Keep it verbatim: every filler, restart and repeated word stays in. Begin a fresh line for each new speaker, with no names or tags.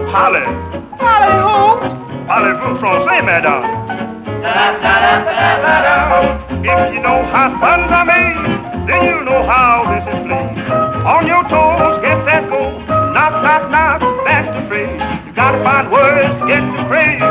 Polly.
Polly who?
Polly from Saint Madame. If you know how buns are made, then you know how this is played. On your toes, get that go. Knock, knock, knock, that's the phrase. You gotta find words, get the phrase.